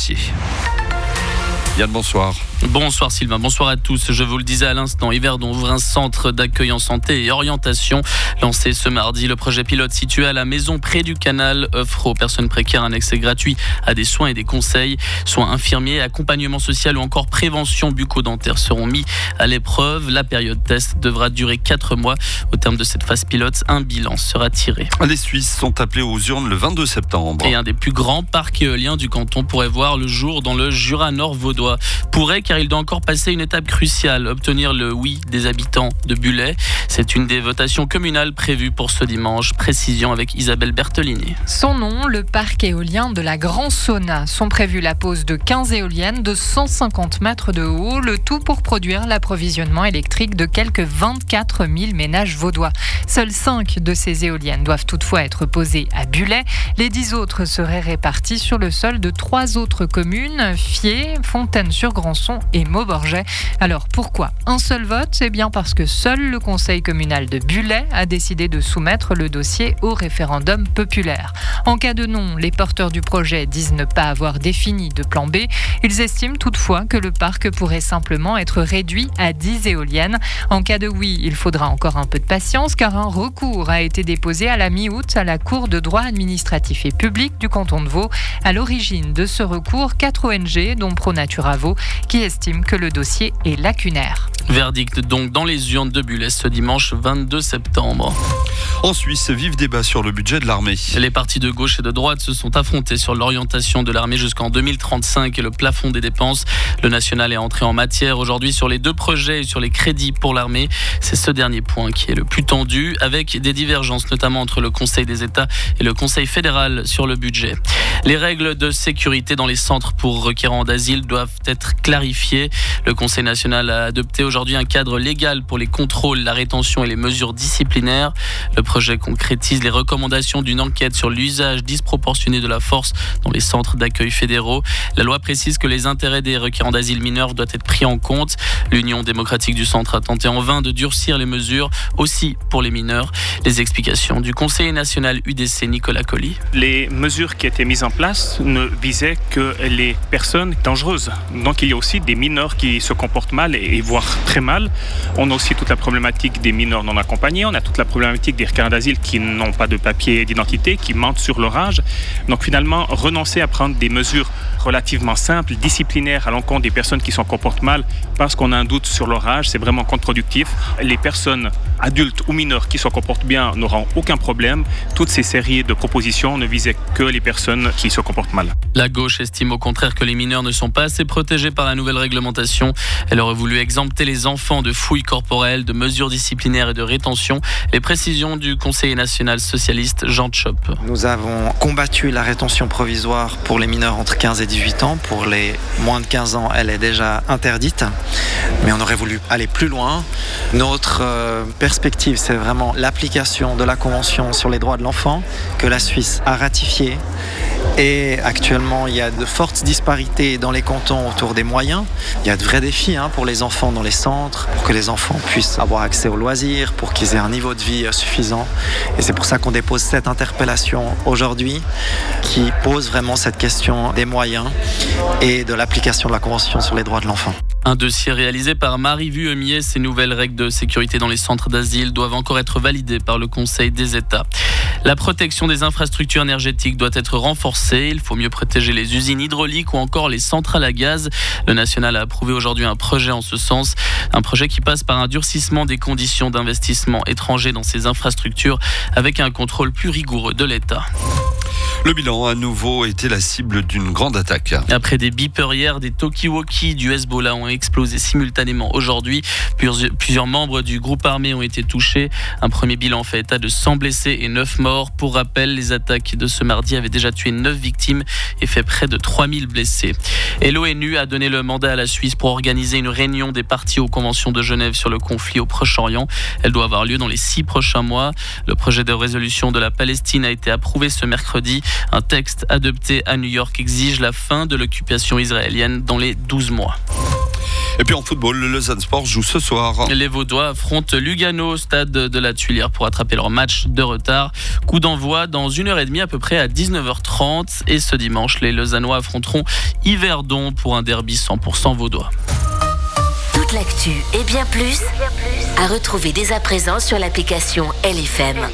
dossier. Yann, bonsoir. Bonsoir Sylvain, bonsoir à tous. Je vous le disais à l'instant, Yverdon ouvre un centre d'accueil en santé et orientation. Lancé ce mardi, le projet pilote situé à la maison près du canal offre aux personnes précaires un accès gratuit à des soins et des conseils. Soins infirmiers, accompagnement social ou encore prévention bucco-dentaire seront mis à l'épreuve. La période test devra durer 4 mois. Au terme de cette phase pilote, un bilan sera tiré. Les Suisses sont appelés aux urnes le 22 septembre. Et un des plus grands parcs éoliens du canton pourrait voir le jour dans le Jura nord-vaudois. Pourrait, car il doit encore passer une étape cruciale, obtenir le oui des habitants de Bullay. C'est une des votations communales prévues pour ce dimanche. Précision avec Isabelle Bertolini. Son nom, le parc éolien de la Grand Sauna. Sont prévues la pose de 15 éoliennes de 150 mètres de haut, le tout pour produire l'approvisionnement électrique de quelques 24 000 ménages vaudois. Seules 5 de ces éoliennes doivent toutefois être posées à Bullay. Les 10 autres seraient réparties sur le sol de 3 autres communes, Fier, Fontaine-sur-Grandson et Mauborget. Alors pourquoi un seul vote ? Eh bien parce que seul le conseil communal de Bullay a décidé de soumettre le dossier au référendum populaire. En cas de non, les porteurs du projet disent ne pas avoir défini de plan B. Ils estiment toutefois que le parc pourrait simplement être réduit à 10 éoliennes. En cas de oui, il faudra encore un peu de patience car un recours a été déposé à la mi-août à la Cour de droit administratif et public du canton de Vaud. À l'origine de ce recours, 4 ONG, dont ProNatura Vaud, qui estiment que le dossier est lacunaire. Verdict donc dans les urnes de Bullay ce dimanche 22 septembre. En Suisse, vif débat sur le budget de l'armée. Les partis de gauche et de droite se sont affrontés sur l'orientation de l'armée jusqu'en 2035 et le plafond des dépenses. Le national est entré en matière aujourd'hui sur les 2 projets et sur les crédits pour l'armée. C'est ce dernier point qui est le plus tendu, avec des divergences notamment entre le Conseil des États et le Conseil fédéral sur le budget. Les règles de sécurité dans les centres pour requérants d'asile doivent être clarifiées. Le Conseil national a adopté aujourd'hui un cadre légal pour les contrôles, la rétention et les mesures disciplinaires. Le projet concrétise les recommandations d'une enquête sur l'usage disproportionné de la force dans les centres d'accueil fédéraux. La loi précise que les intérêts des requérants d'asile mineurs doivent être pris en compte. L'Union démocratique du centre a tenté en vain de durcir les mesures, aussi pour les mineurs. Les explications du conseiller national UDC Nicolas Colli. Les mesures qui étaient mises en place ne visaient que les personnes dangereuses. Donc il y a aussi des mineurs qui se comportent mal et voire très mal. On a aussi toute la problématique des mineurs non accompagnés. On a toute la problématique des requérants d'asile qui n'ont pas de papier d'identité, qui mentent sur leur âge. Donc finalement, renoncer à prendre des mesures relativement simples, disciplinaires à l'encontre des personnes qui se comportent mal parce qu'on a un doute sur leur âge, c'est vraiment contre-productif. Les personnes adultes ou mineurs qui se comportent bien n'auront aucun problème. Toutes ces séries de propositions ne visaient que les personnes qui se comportent mal. La gauche estime au contraire que les mineurs ne sont pas assez protégés par la nouvelle réglementation. Elle aurait voulu exempter les enfants de fouilles corporelles, de mesures disciplinaires et de rétention. Les précisions du conseiller national socialiste Jean Tchop. Nous avons combattu la rétention provisoire pour les mineurs entre 15 et 18 ans. Pour les moins de 15 ans, elle est déjà interdite. Mais on aurait voulu aller plus loin. Notre perspective, c'est vraiment l'application de la Convention sur les droits de l'enfant que la Suisse a ratifiée. Et actuellement, il y a de fortes disparités dans les cantons autour des moyens. Il y a de vrais défis pour les enfants dans les centres, pour que les enfants puissent avoir accès aux loisirs, pour qu'ils aient un niveau de vie suffisant. Et c'est pour ça qu'on dépose cette interpellation aujourd'hui qui pose vraiment cette question des moyens et de l'application de la Convention sur les droits de l'enfant. Un dossier réalisé par Marie Vuemier. Ces nouvelles règles de sécurité dans les centres d'asile doivent encore être validées par le Conseil des États. La protection des infrastructures énergétiques doit être renforcée. Il faut mieux protéger les usines hydrauliques ou encore les centrales à gaz. Le national a approuvé aujourd'hui un projet en ce sens. Un projet qui passe par un durcissement des conditions d'investissement étrangers dans ces infrastructures avec un contrôle plus rigoureux de l'État. Le bilan a à nouveau été la cible d'une grande attaque. Après des beepers hier, des talkie-walkie du Hezbollah ont explosé simultanément aujourd'hui. Plusieurs membres du groupe armé ont été touchés. Un premier bilan fait état de 100 blessés et 9 morts. Pour rappel, les attaques de ce mardi avaient déjà tué 9 victimes et fait près de 3000 blessés. Et l'ONU a donné le mandat à la Suisse pour organiser une réunion des parties aux conventions de Genève sur le conflit au Proche-Orient. Elle doit avoir lieu dans les 6 prochains mois. Le projet de résolution de la Palestine a été approuvé ce mercredi. Un texte adopté à New York exige la fin de l'occupation israélienne dans les 12 mois. Et puis en football, le Lausanne Sport joue ce soir. Les Vaudois affrontent Lugano au stade de la Tuilière pour attraper leur match de retard. Coup d'envoi dans 1h30 à peu près à 19h30. Et ce dimanche, les Lausannois affronteront Yverdon pour un derby 100% vaudois. Toute l'actu et bien plus à retrouver dès à présent sur l'application LFM.